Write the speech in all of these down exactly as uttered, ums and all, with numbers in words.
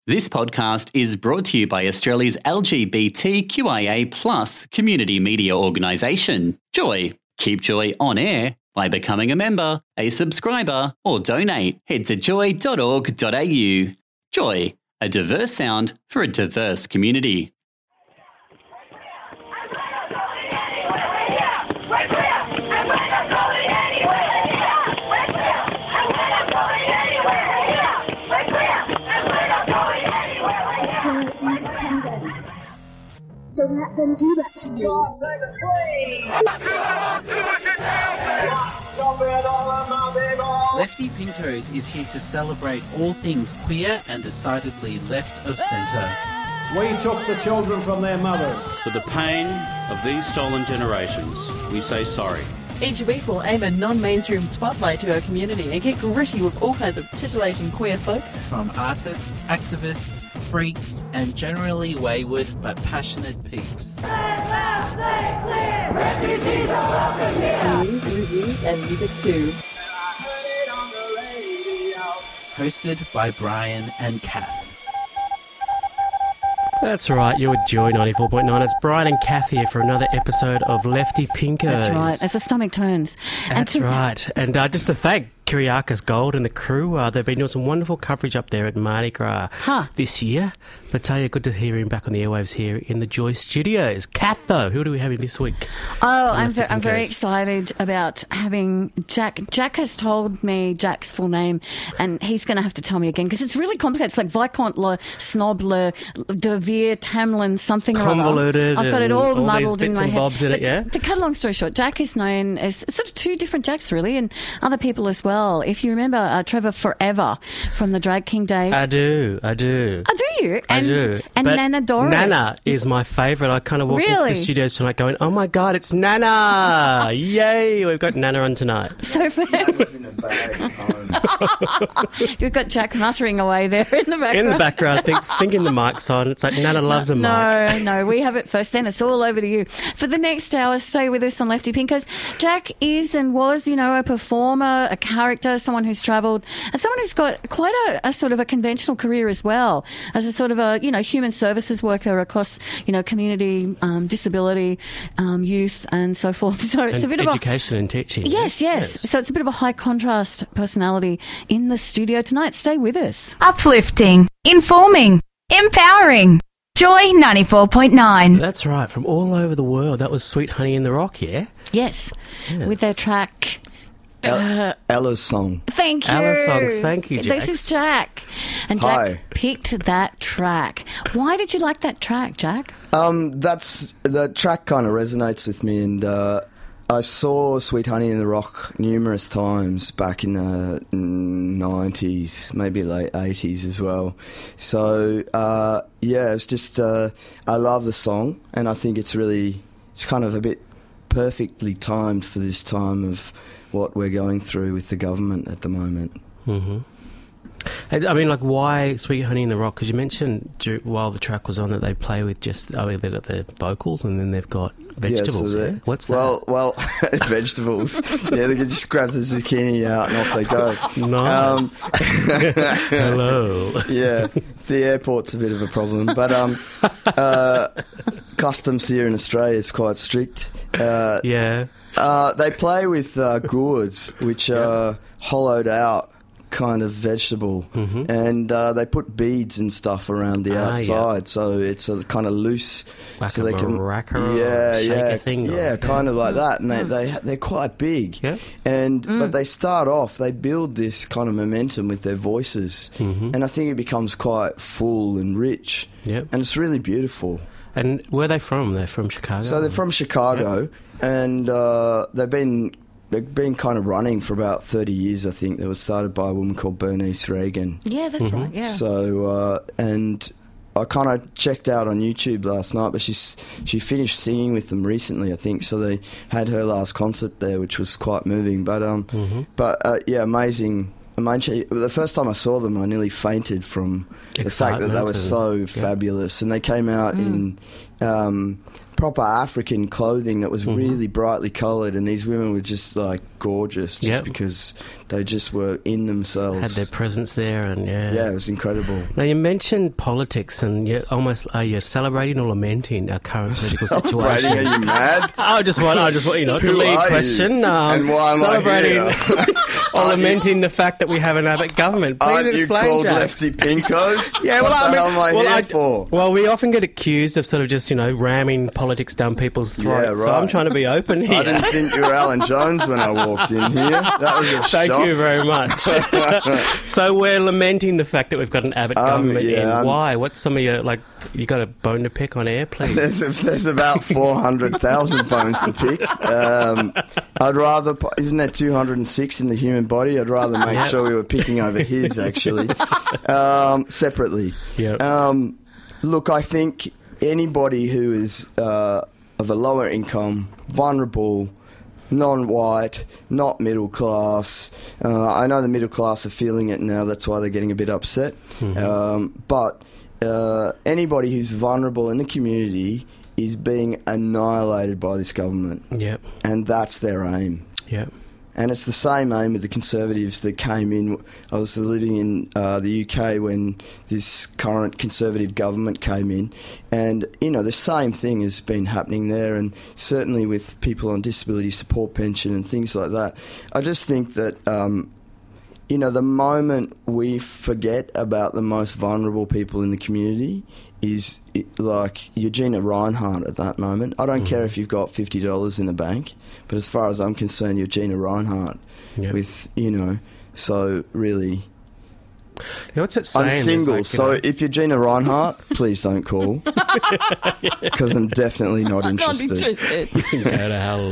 This podcast is brought to you by Australia's L G B T Q I A plus community media organisation, Joy. Keep Joy on air by becoming a member, a subscriber, or donate. Head to joy dot org dot a u. Joy, a diverse sound for a diverse community. Declare independence. Don't let them do that to you. Lefty Pinkos is here to celebrate all things queer and decidedly left of centre. We took the children from their mothers. For the pain of these stolen generations, we say sorry. Each week we'll aim a non-mainstream spotlight to our community and get gritty with all kinds of titillating queer folk. From artists, activists, freaks, and generally wayward but passionate peeps. News, reviews, and music too. Hosted by Brian and Kath. That's right, you're with Joy ninety-four point nine. It's Brian and Kath here for another episode of Lefty Pinkos. That's right, as the stomach turns. That's and to- right. And uh, just to thank Kyriakis Gold and the crew, uh, they've been doing some wonderful coverage up there at Mardi Gras huh. this year. But uh, yeah, good to hear him back on the airwaves here in the Joy Studios. Kath, though, who do we have in this week? Oh, I'm, ver- I'm very excited about having Jack. Jack has told me Jack's full name, and he's going to have to tell me again, because it's really complicated. It's like Viscount Le Snob Le De Vere Tamlin something or other. Convoluted. I've got it all, all muddled these in bits my and head. bobs in but it, yeah? To, to cut a long story short, Jack is known as sort of two different Jacks, really, and other people as well. If you remember uh, Trevor Forever from the Drag King days. I do, I do. Oh, do you? And, I do. And but Nana Doris. Nana is my favourite. I kind of walked really? into the studios tonight going, oh my God, it's Nana! Yay! We've got Nana on tonight. So for We've got Jack muttering away there in the background. In the background, think, thinking the mic's on. It's like Nana loves a mic. No, no, we have it first, then it's all over to you. For the next hour, stay with us on Lefty Pinkos. Jack is and was, you know, a performer, a character, someone who's travelled, and someone who's got quite a, a sort of a conventional career as well, as a sort of a, you know, human services worker across, you know, community, um, disability, um, youth, and so forth. So it's and a bit education of a, and teaching. Yes, yes, yes. So it's a bit of a high contrast personality in the studio tonight. Stay with us. Uplifting, informing, empowering. Joy ninety-four point nine. That's right, from all over the world. That was Sweet Honey in the Rock, yeah? Yes, yes. With their track... Uh, Ella's song. Thank you. Ella's song. Thank you, Jack. This is Jack. And Jack Hi. picked that track. Why did you like that track, Jack? Um, that's the track kind of resonates with me, and uh, I saw Sweet Honey in the Rock numerous times back in the nineties, maybe late eighties as well. So uh, yeah, it's just uh, I love the song, and I think it's really it's kind of a bit perfectly timed for this time of what we're going through with the government at the moment. Mm-hmm. I mean, like, why Sweet Honey in the Rock? Because you mentioned while the track was on that they play with just, I mean, they've got the vocals and then they've got vegetables. Yeah, so yeah? What's well, that? Well, vegetables. Yeah, they can just grab the zucchini out and off they go. Nice. Um, Hello. Yeah, the airport's a bit of a problem, but um, uh, customs here in Australia is quite strict. Uh, yeah. Uh, they play with uh, gourds, which yeah. are hollowed out kind of vegetable, mm-hmm. and uh, they put beads and stuff around the ah, outside, yeah. so it's a kind of loose. Like so a they can, maraca yeah, or yeah, thing yeah, or, yeah, kind of like that, and they they they're quite big, yeah. and mm. but they start off, they build this kind of momentum with their voices, mm-hmm. and I think it becomes quite full and rich, yep. and it's really beautiful. And where are they from? They're from Chicago? So they're from Chicago, yep. and uh, they've been they've been kind of running for about thirty years, I think. They were started by a woman called Bernice Reagan. Yeah, that's mm-hmm. right, yeah. So, uh, and I kind of checked out on YouTube last night, but she's she finished singing with them recently, I think. So they had her last concert there, which was quite moving. But um, mm-hmm. but uh, yeah, amazing. Amanche, the first time I saw them, I nearly fainted from the fact that they were so yeah. fabulous. And they came out mm. in um, proper African clothing that was mm-hmm. really brightly coloured, and these women were just like gorgeous just yep. because they just were in themselves. Had their presence there, and yeah. Yeah, it was incredible. Now, you mentioned politics, and you're almost, are you celebrating or lamenting our current political situation? Are you mad? I just want, I just want, you know, it's a lead question. Um, and why am celebrating I here? or lamenting you, the fact that we have an Abbott government. Please aren't explain, you called Jax. Lefty Pinkos? Yeah, well, what I the mean, hell am I well, here I, for? Well, we often get accused of sort of just, you know, ramming politics down people's throats. Yeah, right. So I'm trying to be open here. I didn't think you were Alan Jones when I walked in here. That was a Thank shock. you very much. So we're lamenting the fact that we've got an Abbott um, government yeah, in. um, Why? What's some of your, like, you got a bone to pick on air, please? There's, there's about four hundred thousand bones to pick. Um, I'd rather, isn't there two hundred six in the human body? I'd rather make Yep. sure we were picking over his, actually, um, separately. Yep. Um, look, I think anybody who is uh, of a lower income, vulnerable, non-white, not middle class. Uh, I know the middle class are feeling it now. That's why they're getting a bit upset. Mm-hmm. Um, but uh, anybody who's vulnerable in the community is being annihilated by this government. Yep. And that's their aim. Yep. And it's the same aim with the Conservatives that came in. I was living in uh, the U K when this current Conservative government came in. And, you know, the same thing has been happening there, and certainly with people on disability support pension and things like that. I just think that, um, you know, the moment we forget about the most vulnerable people in the community is it, like Eugenia Reinhardt at that moment. I don't mm. care if you've got fifty dollars in the bank, but as far as I'm concerned, Eugenia Reinhardt yep. with, you know, so really... Yeah, what's it saying? I'm single, like, so know... if you're Gina Reinhardt, please don't call. Because I'm definitely not interested. Not interested. Go to hell,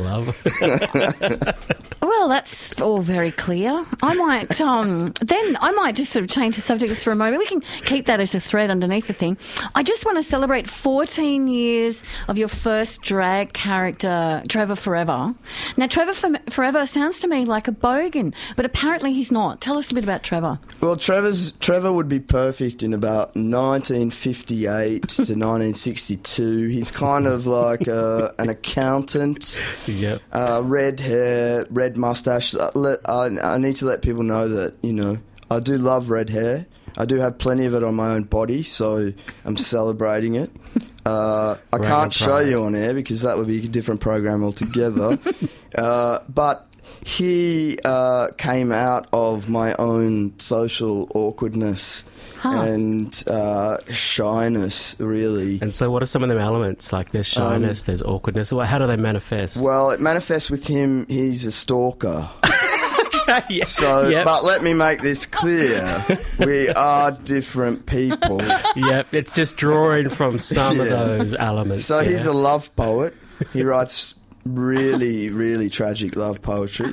love. Well, that's all very clear. I might, um, then I might just sort of change the subject just for a moment. We can keep that as a thread underneath the thing. I just want to celebrate fourteen years of your first drag character, Trevor Forever. Now, Trevor Forever sounds to me like a bogan, but apparently he's not. Tell us a bit about Trevor. Well, Trevor's, Trevor would be perfect in about nineteen fifty-eight to nineteen sixty-two. He's kind of like uh, an accountant. Yep. Uh, red hair, red mustache. Uh, let, I, I need to let people know that, you know, I do love red hair. I do have plenty of it on my own body, so I'm celebrating it. Uh, I Rag can't show pride. you on air because that would be a different program altogether. uh, but he uh, came out of my own social awkwardness huh. and uh, shyness, really. And so what are some of them elements? Like there's shyness, um, there's awkwardness. How do they manifest? Well, it manifests with him, he's a stalker. yeah. So, yep. But let me make this clear. We are different people. Yep, it's just drawing from some yeah. of those elements. So yeah. he's a love poet. He writes really, really tragic love poetry.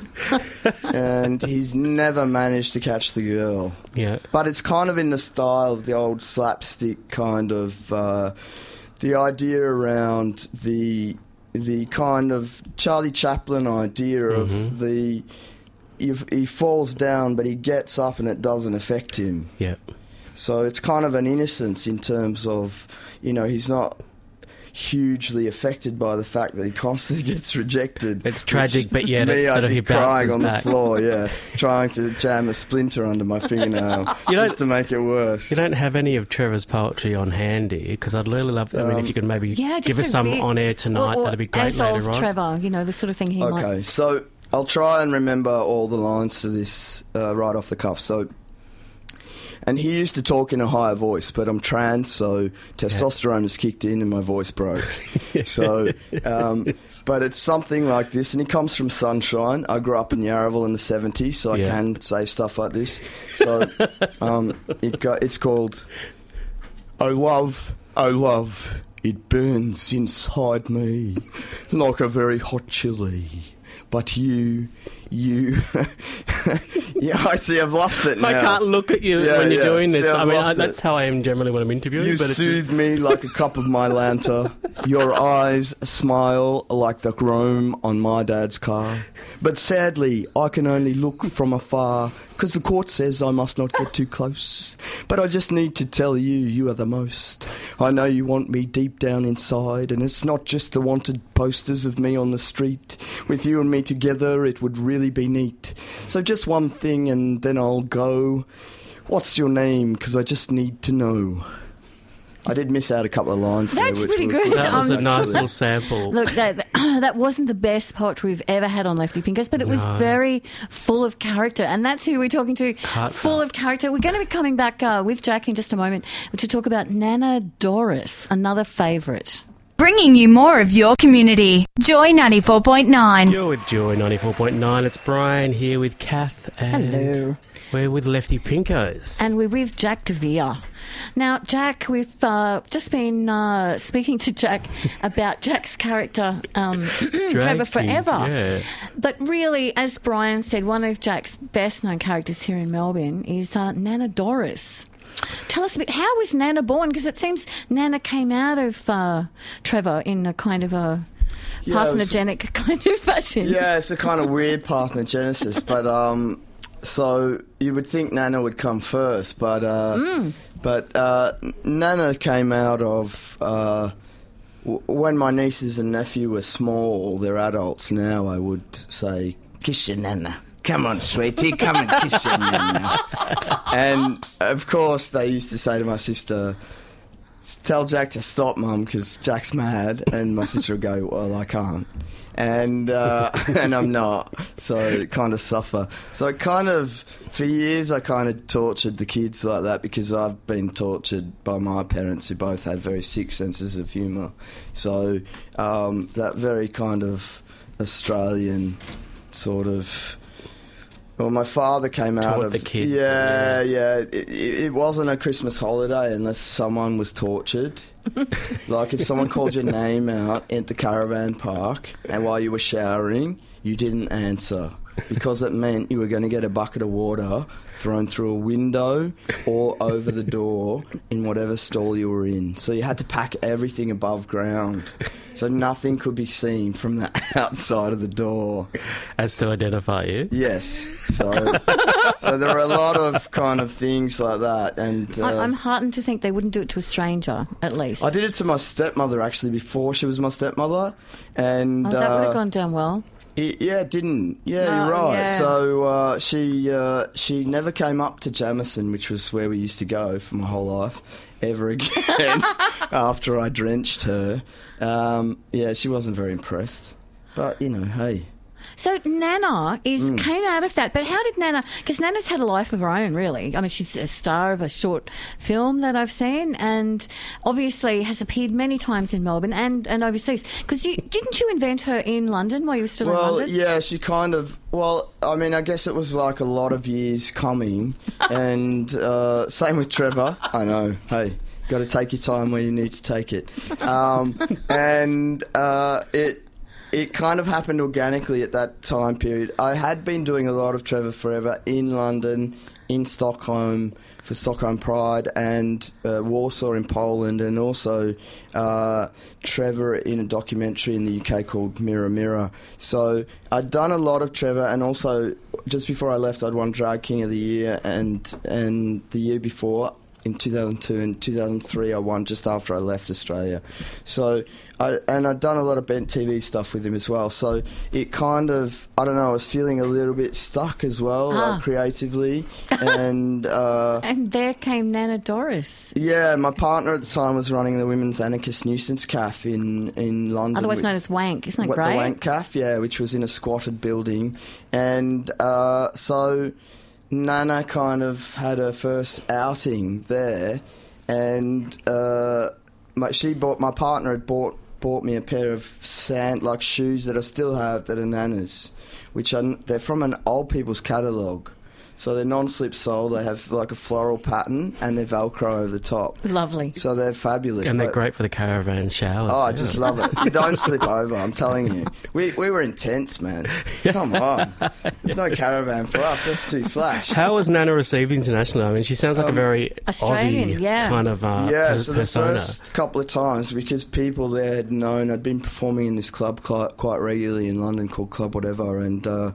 And he's never managed to catch the girl. Yeah. But it's kind of in the style of the old slapstick kind of... Uh, the idea around the the kind of Charlie Chaplin idea of mm-hmm. the... He, he falls down, but he gets up and it doesn't affect him. Yeah. So it's kind of an innocence in terms of, you know, he's not hugely affected by the fact that he constantly gets rejected. It's tragic, but yet me, it's sort I'd of he be crying bounces on back. the floor, yeah, trying to jam a splinter under my fingernail just to make it worse. You don't have any of Trevor's poetry on handy because I'd really love. I mean, um, if you could maybe yeah, give us some bit, on air tonight, or, or that'd be great as later of on. Trevor, you know, the sort of thing he okay, might. Okay, so I'll try and remember all the lines to this uh, right off the cuff. So, and he used to talk in a higher voice, but I'm trans, so testosterone yeah. has kicked in and my voice broke. so, um, but it's something like this, and he comes from Sunshine. I grew up in Yarraville in the seventies, so I yeah. can say stuff like this. So, um, it got, it's called "Oh Love, Oh Love, It Burns Inside Me Like a Very Hot Chili. but you, you, yeah, I see, I've lost it now. I can't look at you Yeah, when you're yeah. doing this. See, I've I mean, I, lost that's it. how I am generally when I'm interviewing. You but it's soothe just, me like a cup of Mylanta. Your eyes smile like the chrome on my dad's car. But sadly, I can only look from afar, because the court says I must not get too close. But I just need to tell you, you are the most. I know you want me deep down inside, and it's not just the wanted posters of me on the street. With you and me together, it would really be neat. So just one thing, and then I'll go. What's your name? Because I just need to know. I did miss out a couple of lines there. That's which pretty were good. that was Um, a nice little sample. Look, that that wasn't the best poetry we've ever had on Lefty Pinkers, but it was No. very full of character, and that's who we're talking to. Heartfelt. Full of character. We're going to be coming back uh, with Jack in just a moment to talk about Nana Doris, another favourite. Bringing you more of your community. Joy ninety-four point nine. You're with Joy ninety-four point nine. It's Brian here with Kath, and Hello. we're with Lefty Pinkos. And we're with Jack DeVere. Now, Jack, we've uh, just been uh, speaking to Jack about Jack's character, um, Trevor King, Forever. yeah. But really, as Brian said, one of Jack's best-known characters here in Melbourne is uh, Nana Doris. Tell us a bit, how was Nana born? Because it seems Nana came out of uh, Trevor in a kind of a Yeah, it was- parthenogenic kind of fashion. Yeah, it's a kind of weird parthenogenesis, but um, so you would think Nana would come first, but uh, Mm. but uh, Nana came out of uh, w- when my nieces and nephew were small. They're adults now. I would say, kiss your Nana. Come on, sweetie, come and kiss your Nana. And of course, they used to say to my sister, tell Jack to stop, Mum, because Jack's mad. And my sister would go, well, I can't. And uh, and I'm not. So kind of suffer. So I kind of, for years, I kind of tortured the kids like that because I've been tortured by my parents who both had very sick senses of humour. So um, that very kind of Australian sort of... Well, my father came out Taught of the kids, Yeah, yeah. It, it, it wasn't a Christmas holiday unless someone was tortured. Like if someone called your name out at the caravan park, and while you were showering, you didn't answer because it meant you were going to get a bucket of water thrown through a window or over the door in whatever stall you were in. So you had to pack everything above ground. So nothing could be seen from the outside of the door. As to identify you? Yes. So so there are a lot of kind of things like that. And uh, I, I'm heartened to think they wouldn't do it to a stranger, at least. I did it to my stepmother, actually, before she was my stepmother. And Oh, that would have uh, gone down well. it, yeah, it didn't. Yeah, No, you're right. yeah. So uh, she uh, she never came up to Jamison, which was where we used to go for my whole life, ever again, after I drenched her. Um, yeah, she wasn't very impressed. But, you know, hey. So Nana is Mm. came out of that, but how did Nana? Because Nana's had a life of her own, really. I mean, she's a star of a short film that I've seen, and obviously has appeared many times in Melbourne and, and overseas. Because you, didn't you invent her in London while you were still in Well, London? yeah, she kind of. Well, I mean, I guess it was like a lot of years coming, and uh, same with Trevor. I know. Hey, got to take your time where you need to take it, um, and uh, it. It kind of happened organically at that time period. I had been doing a lot of Trevor Forever in London, in Stockholm for Stockholm Pride, and uh, Warsaw in Poland, and also uh, Trevor in a documentary in the U K called Mirror Mirror. So I'd done a lot of Trevor, and also just before I left, I'd won Drag King of the Year, and and the year before, in two thousand two and two thousand three, I won just after I left Australia. So, I, and I'd done a lot of Bent T V stuff with him as well. So it kind of, I don't know, I was feeling a little bit stuck as well, Ah. like creatively. and uh, And there came Nana Doris, yeah, my partner at the time was running the Women's Anarchist Nuisance Cafe in, in London. otherwise which- known as Wank. Isn't that what, great? The Wank Cafe, yeah, which was in a squatted building. And uh, so Nana kind of had her first outing there, and uh, my, she bought my partner had bought bought me a pair of sand like shoes that I still have that are Nana's, which are they're from an old people's catalogue. So they're non-slip sole. They have like a floral pattern and they're Velcro over the top. Lovely. So they're fabulous. And they're Like- great for the caravan showers. Oh, I yeah. just love it. You don't slip over, I'm telling you. We we were intense, man. Come on. There's no caravan for us. That's too flash. How was Nana received internationally? I mean, she sounds like a Um, very Australian, Aussie yeah. kind of uh, yeah, per- so the persona. first couple of times, because people there had known I'd been performing in this club quite, quite regularly in London called Club Whatever, and uh,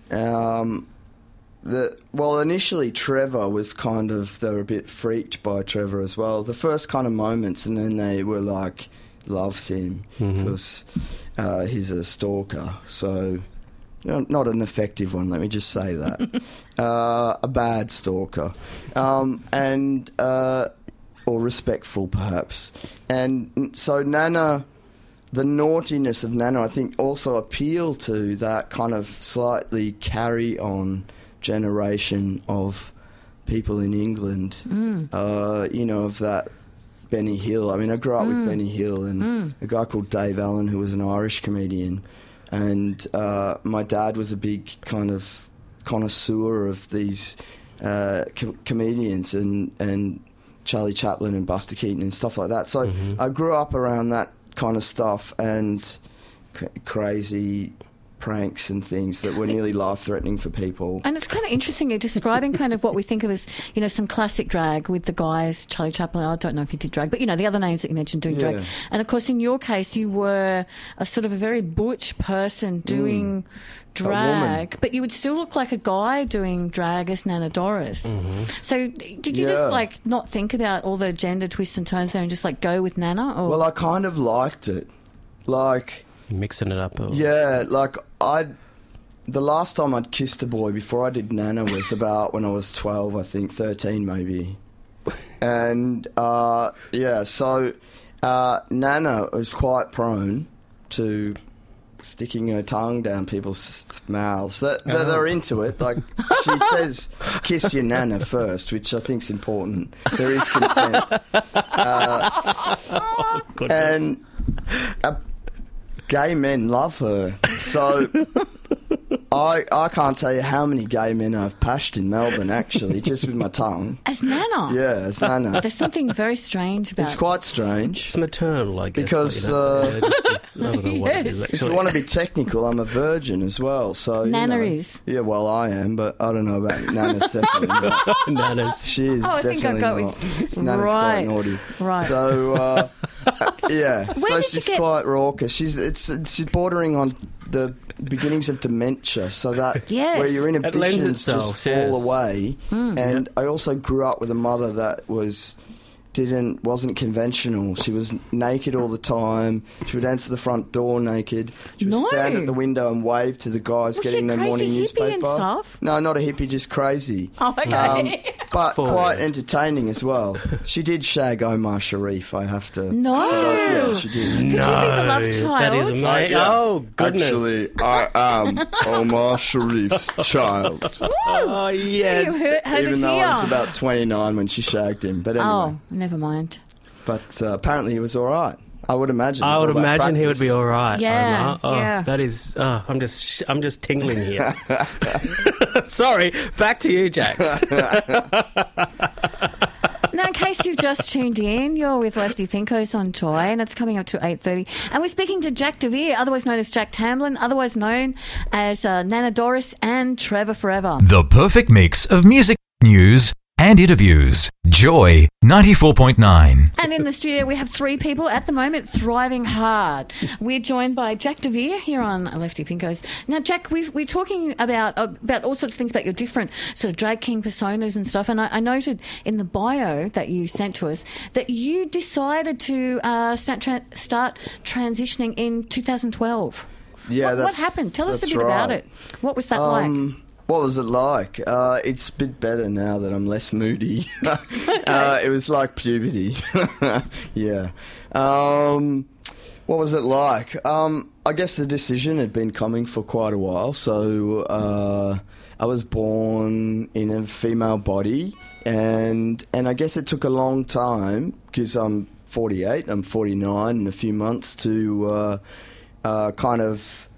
um, the well, initially Trevor was kind of, they were a bit freaked by Trevor as well. The first kind of moments, and then they were like, loved him because uh, he's a stalker, so... No, not an effective one, let me just say that. uh, a bad stalker. Um, and, uh, or respectful, perhaps. And so Nana, the naughtiness of Nana, I think, also appealed to that kind of slightly carry-on generation of people in England, Mm. uh, you know, of that Benny Hill. I mean, I grew up Mm. with Benny Hill and Mm. a guy called Dave Allen, who was an Irish comedian. And uh, my dad was a big kind of connoisseur of these uh, co- comedians and, and Charlie Chaplin and Buster Keaton and stuff like that. So Mm-hmm. I grew up around that kind of stuff and c- crazy pranks and things that were nearly life-threatening for people. And it's kind of interesting. You're describing kind of what we think of as, you know, some classic drag with the guys, Charlie Chaplin. I don't know if he did drag, but, you know, the other names that you mentioned doing Yeah. drag. And, of course, in your case, you were a sort of a very butch person doing drag, but you would still look like a guy doing drag as Nana Doris. So did you Yeah. just, like, not think about all the gender twists and turns there and just, like, go with Nana? Or? Well, I kind of liked it. Like... Mixing it up. Or... Yeah, like I, the last time I'd kissed a boy before I did Nana was about when I was twelve, I think, thirteen maybe, and uh, yeah, so uh, Nana was quite prone to sticking her tongue down people's mouths. That, that Oh. they're into it. Like she says, kiss your Nana first, which I think's important. There is consent, uh, and. Uh, Gay men love her, so I I can't tell you how many gay men I've pashed in Melbourne, actually, just with my tongue. As Nana? Yeah, as Nana. There's something very strange about It's quite strange. It's maternal, I guess. Because, like, you know, uh, yeah, just- I don't know what it is, Yes. If actually. you want to be technical, I'm a virgin as well, so... you Nana know. is. Yeah, well, I am, but I don't know about Nana's definitely not. Nanas. She is Oh, I think I definitely got not. with- Nana's Right, quite naughty. right. So, uh, yeah, so did you she's get- quite raucous. She's it's, it's she's bordering on the beginnings of dementia, so that Yes. where your It lends inhibitions itself, just fall yes. away. And I also grew up with a mother that was didn't wasn't conventional. She was naked all the time. She would answer the front door naked. She would No. stand at the window and wave to the guys Was she getting their crazy morning hippie newspaper. and stuff? No, not a hippie, just crazy. Oh, okay. Um, but Forward. quite entertaining as well. She did shag Omar Sharif, I have to... No. Yeah, she did. Could you be the love child? that is amazing. Yeah. Oh, goodness. Actually, I am Omar Sharif's child. Oh, yes. You heard, heard Even it though here. I was about twenty-nine when she shagged him. But anyway. Oh, never mind. But uh, apparently he was all right. I would imagine. I with would all that imagine he would practice. be all right. Yeah, Omar. Oh, yeah. That is. Oh, I'm just. I'm just tingling here. Sorry. Back to you, Jax. Now, in case you've just tuned in, you're with Lefty Pinkos on Joy, and it's coming up to eight thirty. And we're speaking to Jack DeVere, otherwise known as Jack Tamblyn, otherwise known as uh, Nana Doris and Trevor Forever. The perfect mix of music, news, and interviews. Joy ninety-four point nine. And in the studio, we have three people at the moment thriving hard. We're joined by Jack DeVere here on Lefty Pinkos. Now, Jack, we've, we're talking about about all sorts of things about your different sort of drag king personas and stuff. And I, I noted in the bio that you sent to us that you decided to uh, start, tra- start transitioning in two thousand twelve. Yeah, what, what that's- happened? Tell us a that's bit about right. it. What was that like? Um, What was it like? Uh, it's a bit better now that I'm less moody. uh, it was like puberty. yeah. Um, what was it like? Um, I guess the decision had been coming for quite a while. So uh, I was born in a female body, and and I guess it took a long time because I'm forty-eight, I'm forty-nine in a few months to uh, uh, kind of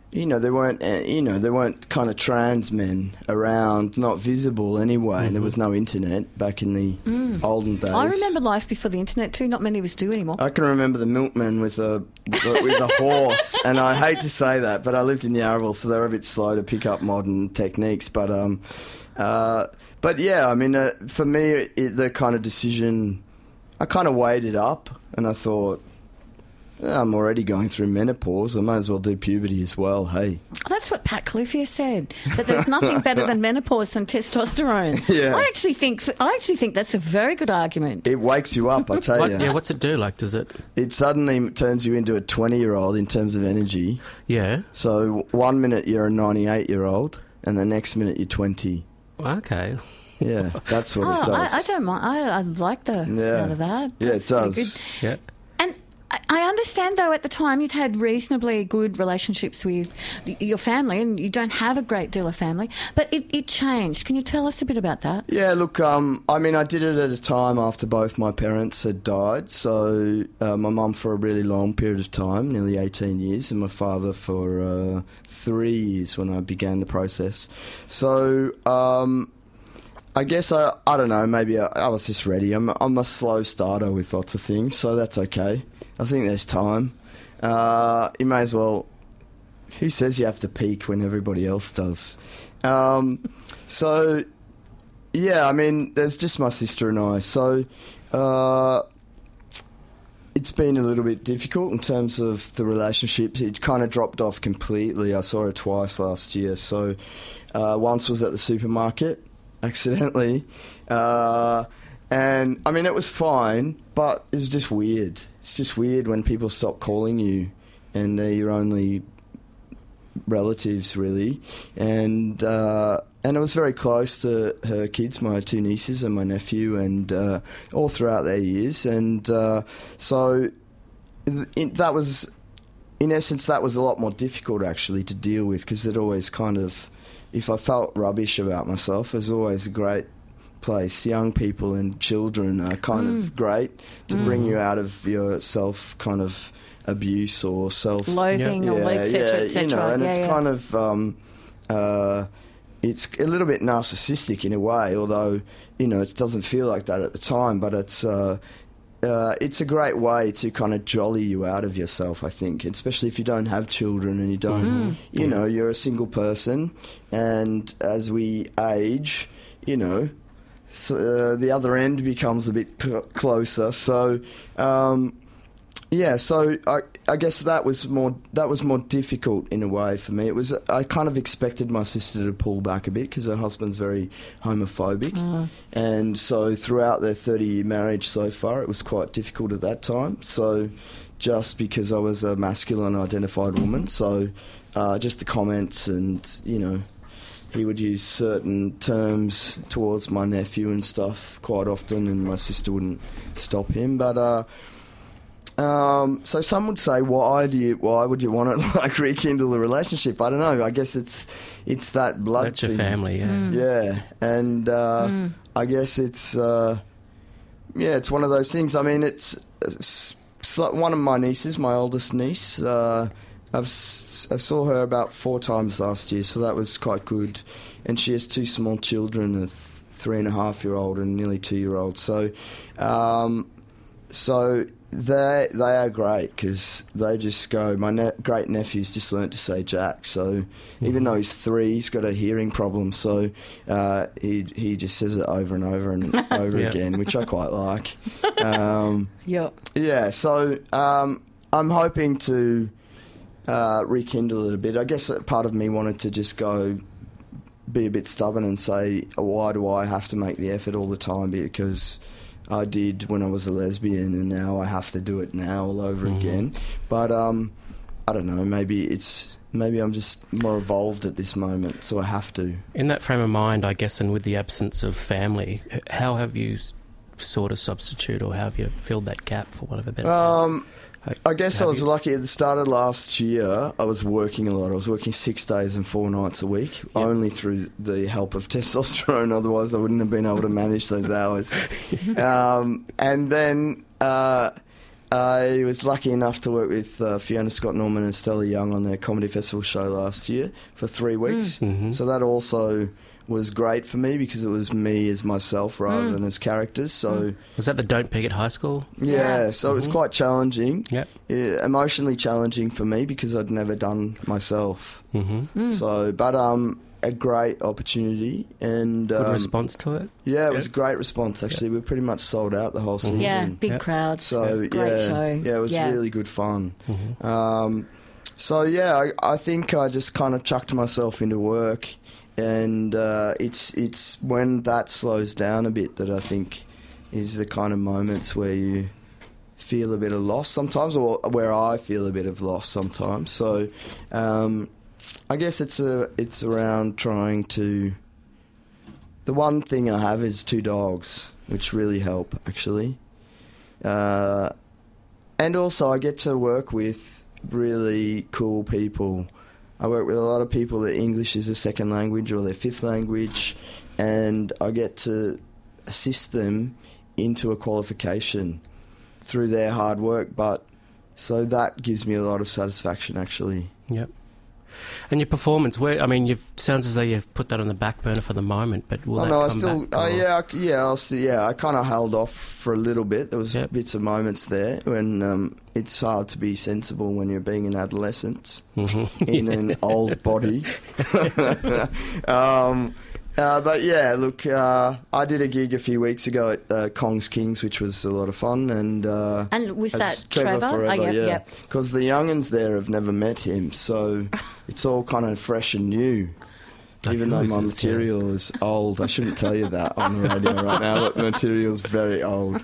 you know, there weren't, uh, you know, there weren't kind of trans men around, not visible anyway, mm-hmm. and there was no internet back in the mm. olden days. I remember life before the internet too. Not many of us do anymore. I can remember the milkman with a with a horse, and I hate to say that, but I lived in Yarraville, so they were a bit slow to pick up modern techniques. But um, uh, but yeah, I mean, uh, for me, it, the kind of decision, I kind of weighed it up, and I thought, I'm already going through menopause. I might as well do puberty as well. Hey, oh, that's what Pat Clufier said. That there's nothing better than menopause than testosterone. Yeah. I actually think th- I actually think that's a very good argument. It wakes you up, I tell what, you. Yeah, what's it do? Like, does it? It suddenly turns you into a twenty-year-old in terms of energy. Yeah. So one minute you're a ninety-eight-year-old, and the next minute you're twenty. Okay. Yeah, that's what oh, it does. I, I don't mind. I, I like the yeah. sound of that. Yeah, That's it does. good. Yeah. And I understand, though, at the time you'd had reasonably good relationships with your family, and you don't have a great deal of family, but it, it changed. Can you tell us a bit about that? Yeah, look, um, I mean, I did it at a time after both my parents had died. So uh, my mum for a really long period of time, nearly eighteen years, and my father for uh, three years when I began the process. So um, I guess, I, I don't know, maybe I, I was just ready. I'm, I'm a slow starter with lots of things, so that's okay. I think there's time. Uh, you may as well... Who says you have to peak when everybody else does? Um, so, yeah, I mean, there's just my sister and I. So, uh, it's been a little bit difficult in terms of the relationship. It kind of dropped off completely. I saw her twice last year. So, uh, once was at the supermarket, accidentally. Uh, and, I mean, it was fine, but it was just weird. It's just weird when people stop calling you and they're your only relatives, really. And uh, and it was very close to her kids, my two nieces and my nephew, and uh, all throughout their years. And uh, so it, that was, in essence, that was a lot more difficult, actually, to deal with, because it always kind of, if I felt rubbish about myself, it was always a great place. Young people and children are kind mm. of great to mm. bring you out of your self kind of abuse or self loathing yeah, or et cetera, yeah, et cetera. You know, and yeah, it's yeah. kind of um, uh, it's a little bit narcissistic in a way, although you know it doesn't feel like that at the time. But it's uh, uh, it's a great way to kind of jolly you out of yourself, I think, especially if you don't have children and you don't, mm. you yeah. know, you're a single person, and as we age, you know. So, uh, the other end becomes a bit c- closer. So, um, yeah. So I, I guess that was more that was more difficult in a way for me. It was I kind of expected my sister to pull back a bit because her husband's very homophobic, mm. and so throughout their thirty-year marriage so far, it was quite difficult at that time. So, just because I was a masculine identified woman, so uh, just the comments and you know. He would use certain terms towards my nephew and stuff quite often, and my sister wouldn't stop him. But uh, um, so some would say, why do you? Why would you want to like rekindle the relationship? I don't know. I guess it's it's that blood. That's your thing. family, yeah. Mm. Yeah, and uh, mm. I guess it's uh, yeah, it's one of those things. I mean, it's, it's, it's like one of my nieces, my oldest niece. Uh, I've, I saw her about four times last year, so that was quite good. And she has two small children, a th- three and a half year old and nearly two year old. So, um, so they they are great because they just go. My ne- great nephew's just learnt to say Jack. So mm-hmm. even though he's three, he's got a hearing problem. So uh, he he just says it over and over and over yeah. again, which I quite like. Um, yeah. Yeah. So um, I'm hoping to. Uh, rekindle it a bit. I guess part of me wanted to just go be a bit stubborn and say, why do I have to make the effort all the time? Because I did when I was a lesbian and now I have to do it now all over mm-hmm. again. But um, I don't know, maybe it's maybe I'm just more evolved at this moment, so I have to. In that frame of mind, I guess, and with the absence of family, how have you sort of substitute or how have you filled that gap, for whatever better um, I guess Have I was you? lucky at the start of last year. I was working a lot. I was working six days and four nights a week, yep. only through the help of testosterone. Otherwise, I wouldn't have been able to manage those hours. um, and then uh, I was lucky enough to work with uh, Fiona Scott Norman and Stella Young on their Comedy Festival show last year for three weeks. Mm. Mm-hmm. So that also was great for me because it was me as myself rather Mm. than as characters. So Was that the Don't Peak at High School? yeah, Yeah. so it was Mhm. quite challenging. Yep. Yeah, emotionally challenging for me because I'd never done myself. Mm-hmm. So, but um, a great opportunity and Good um, response to it? Yeah, it was Yep. a great response. Actually, we pretty much sold out the whole season. Yeah, big Yep. crowds. So Great yeah, show. yeah, it was Yeah. really good fun. Mhm. Um, so yeah, I, I think I just kind of chucked myself into work, and uh, it's it's when that slows down a bit that I think is the kind of moments where you feel a bit of loss sometimes, or where I feel a bit of loss sometimes. So um, I guess it's a it's around trying to. The one thing I have is two dogs, which really help actually. Uh, and also, I get to work with really cool people. I work with a lot of people that English is a second language or their fifth language, and I get to assist them into a qualification through their hard work. But so that gives me a lot of satisfaction, actually. Yep. And your performance, where I mean, it sounds as though you've put that on the back burner for the moment, but will Oh, that no, I come still, back? uh, or- yeah, I, yeah, I'll see, yeah. I kind of held off for a little bit. There was Yep. bits of moments there when um, it's hard to be sensible when you're being an adolescent Mhm. in an old body. um, uh, but yeah, look, uh, I did a gig a few weeks ago at uh, Kong's Kings, which was a lot of fun, and uh, And was it's that Trevor? Forever, Oh, yep, yeah, yep. because the young'uns there have never met him, so it's all kind of fresh and new. Like, Even who though is my this, yeah? material is old, I shouldn't tell you that on the radio right now. But the material's very old.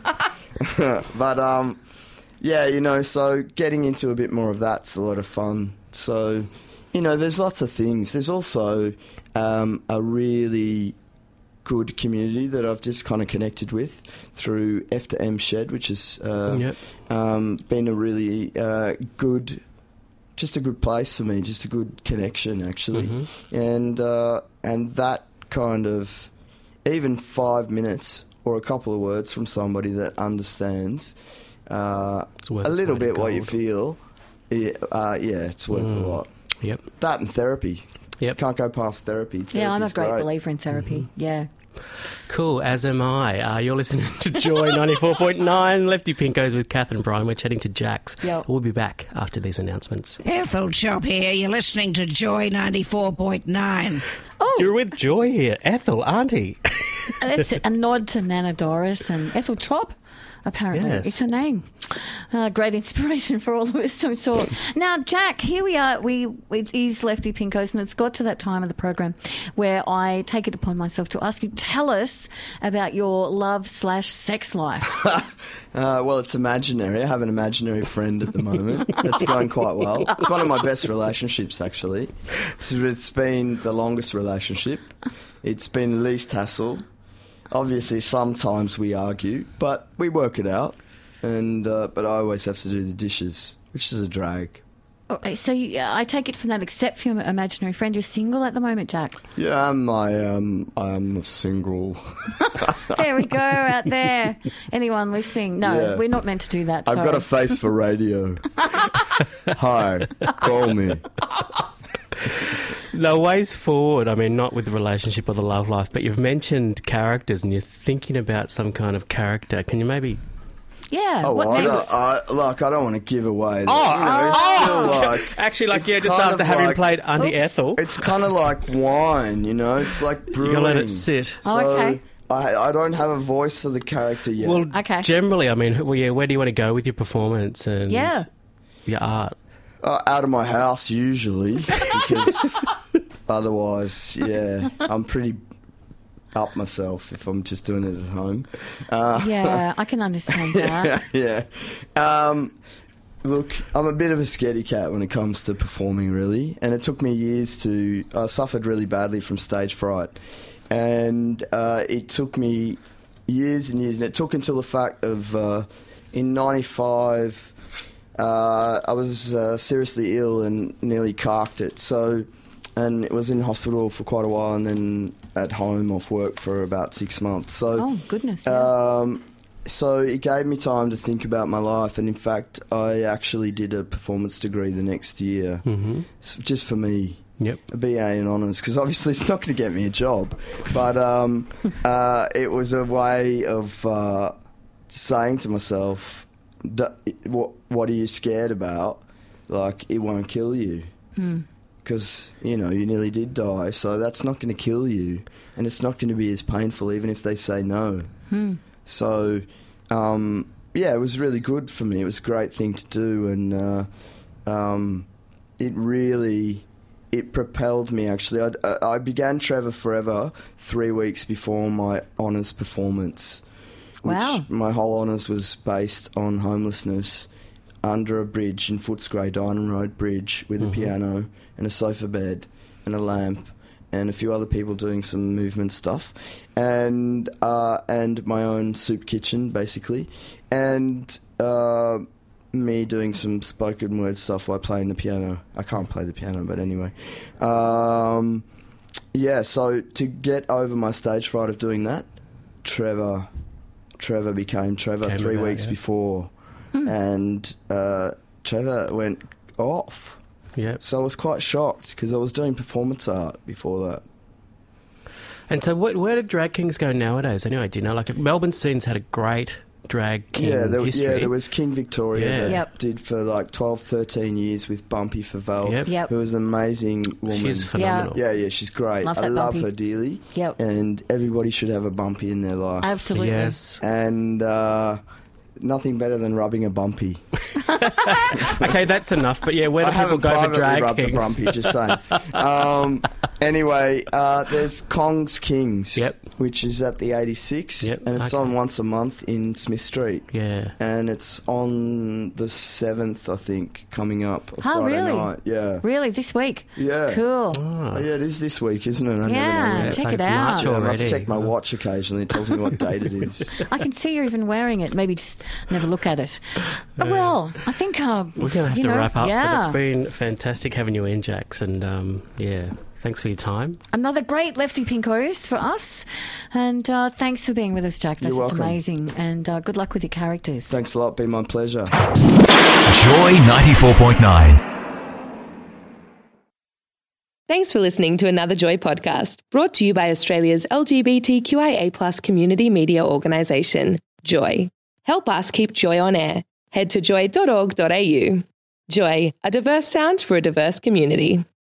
But um, yeah, you know, so getting into a bit more of that's a lot of fun. So, you know, there's lots of things. There's also um, a really good community that I've just kind of connected with through F to M Shed, which has uh, Yep. um, been a really uh, good. Just a good place for me, just a good connection, actually. Mhm. And uh, and that kind of, even five minutes or a couple of words from somebody that understands uh, It's worth a its little weight in bit what you gold. feel, yeah, uh, yeah it's worth Mm. a lot. Yep. That and therapy. Yep. Can't go past therapy. Yeah, I'm a Therapy's great, great. believer in therapy. Mm-hmm. Yeah. Cool, as am I. Uh, you're listening to Joy ninety-four point nine, Lefty Pinkos with Kath and Brian. We're chatting to Jax. Yep. We'll be back after these announcements. Ethel Chop here. You're listening to Joy ninety-four point nine. Oh, You're with Joy here. Ethel, auntie. that's a nod to Nana Doris and Ethel Trop, apparently. Yes. It's her name. Uh, great inspiration for all of us, I'm sure. Now, Jack, here we are. We It is Lefty Pinkos, and it's got to that time of the program where I take it upon myself to ask you, tell us about your love slash sex life. Uh, well, it's imaginary. I have an imaginary friend at the moment. It's going quite well. It's one of my best relationships, actually. So it's been the longest relationship. It's been least hassle. Obviously, sometimes we argue, but we work it out. And uh, but I always have to do the dishes, which is a drag. Okay, so you, I take it from that, except for your imaginary friend, you're single at the moment, Jack. Yeah, I'm I um I'm single. There we go, out there. Anyone listening? No, Yeah. we're not meant to do that. I've sorry. got a face for radio. Hi, call me. No, ways forward, I mean, not with the relationship or the love life, but you've mentioned characters and you're thinking about some kind of character. Can you maybe... Yeah. Oh, what well, I next? don't, I, look, I don't want to give away. Oh, you know, it's oh, still like, actually, like, it's yeah, just kind after of having like- played Auntie Oops. Ethel, It's kind of like wine, you know. It's like brewing. you gotta let it sit. Oh, So okay. I, I don't have a voice for the character yet. Well, Okay. generally, I mean, where, yeah, where do you want to go with your performance and Yeah. your art? uh, out of my house usually, because otherwise, yeah, I'm pretty up myself if I'm just doing it at home. Uh, Yeah, I can understand that. yeah. Um, look, I'm a bit of a scaredy cat when it comes to performing, really. And it took me years to... I suffered really badly from stage fright. And uh, it took me years and years. And it took until the fact of... Uh, in ninety-five, uh, I was uh, seriously ill and nearly carked it. So... And it was in hospital for quite a while and then at home off work for about six months. So... Oh, goodness. Yeah. Um, so it gave me time to think about my life, and in fact, I actually did a performance degree the next year, Mm-hmm. just for me. Yep. A B A in honours, because obviously it's not going to get me a job, but um, uh, it was a way of uh, saying to myself, what what are you scared about? Like, it won't kill you. Because, mm. you know, you nearly did die, so that's not going to kill you, and it's not going to be as painful even if they say no. Mm. So, um, yeah, it was really good for me. It was a great thing to do, and uh, um, it really... It propelled me, actually. I, I began Trevor Forever three weeks before my honours performance. Which Wow. My whole honours was based on homelessness under a bridge in Footscray, Dynon Road Bridge, with Mhm. a piano and a sofa bed and a lamp and a few other people doing some movement stuff, and uh, and my own soup kitchen, basically. And... Uh, me doing some spoken word stuff while playing the piano. I can't play the piano, but anyway. Um, yeah, so to get over my stage fright of doing that, Trevor Trevor became Trevor Came three about, weeks yeah. before. Hmm. And uh, Trevor went off. Yep. So I was quite shocked, because I was doing performance art before that. And so what, where do drag kings go nowadays anyway? Do you know? Like, Melbourne scene's had a great drag king yeah, there, history. yeah, there was King Victoria Yeah. that Yep. did for like twelve, thirteen years with Bumpy Favell, Yep. Yep. who was an amazing woman. She's phenomenal. Yeah, yeah, she's great. Love I that love Bumpy. her dearly. Yep. And everybody should have a Bumpy in their life. Absolutely. Yes. And uh, nothing better than rubbing a Bumpy. Okay, that's enough. But yeah, where do I people haven't go for privately drag rubbed a kings? Bumpy, just saying. um, anyway, uh, there's Kong's Kings, Yep. which is at the eighty-six, Yep, and it's okay. on once a month in Smith Street. Yeah. And it's on the seventh, I think, coming up. A Oh, Friday really? night. Yeah. Really, this week? Yeah. Cool. Oh, yeah, it is this week, isn't it? I Yeah, never know. Yeah, check so it it's out. March Yeah, I must already. check my watch occasionally. It tells me what date it is. I can see you're even wearing it. Maybe just never look at it. Oh, well, I think uh, We're going to have you to know, wrap up, Yeah. but it's been fantastic having you in, Jax, and um, yeah, thanks for your time. Another great Lefty Pinkos for us, and uh, thanks for being with us, Jack. That's You're just welcome. amazing, and uh, good luck with your characters. Thanks a lot. Been my pleasure. Joy ninety-four point nine. Thanks for listening to another Joy podcast, brought to you by Australia's L G B T Q I A plus community media organisation, Joy. Help us keep Joy on air. Head to joy dot org dot a u. Joy, a diverse sound for a diverse community.